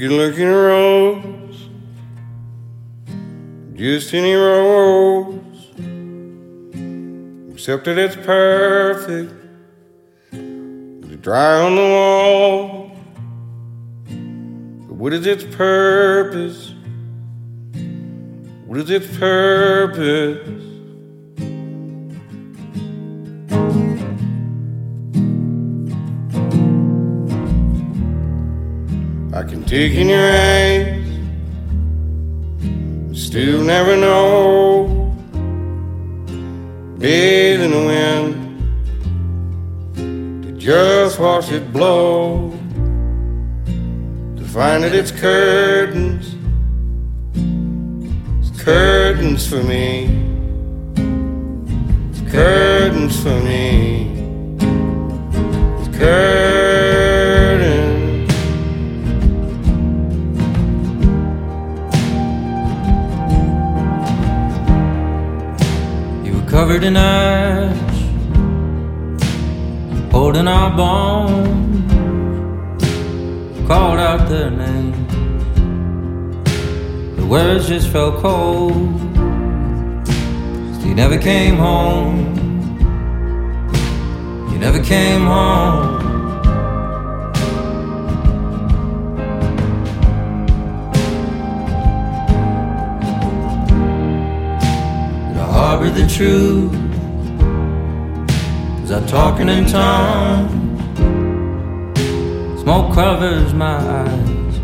a look in a rose, just any rose, except that it's perfect, it's dry on the wall. But what is its purpose? What is its purpose? I can take in your eyes, still never know. Bathe in the wind, to just watch it blow, to find that it's curtains, it's curtains for me, it's curtains for me, it's curtains. Covered in ash, holding our bones, called out their names. The words just felt cold. So you never came home. You never came home. Harbor the truth, was I talking in tongues? Smoke covers my eyes,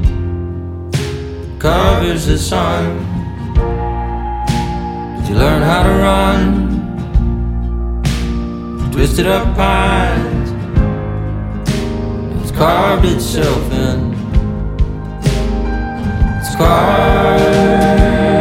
covers the sun. Did you learn how to run? Twisted up pines, it's carved itself in, it's carved.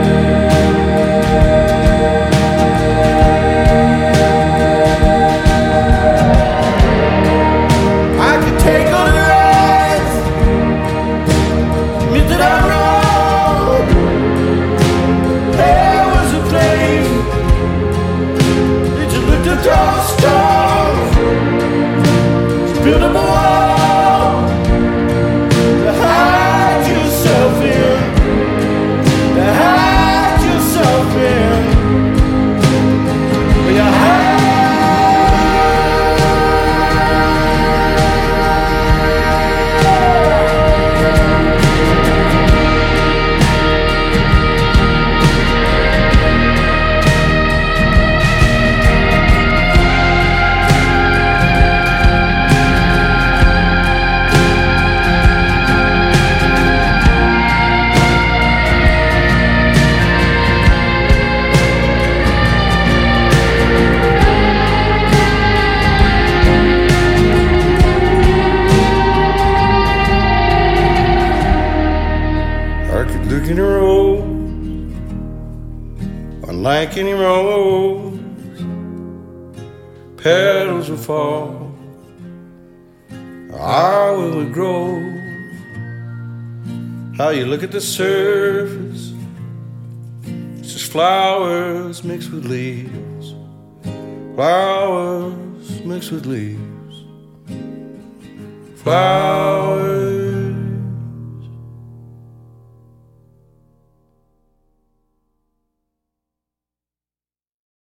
Build up a wall to hide yourself in, to hide yourself in. You look in a rose, unlike any rose, petals will fall, how will it grow? How you look at the surface, it's just flowers mixed with leaves, flowers mixed with leaves, flowers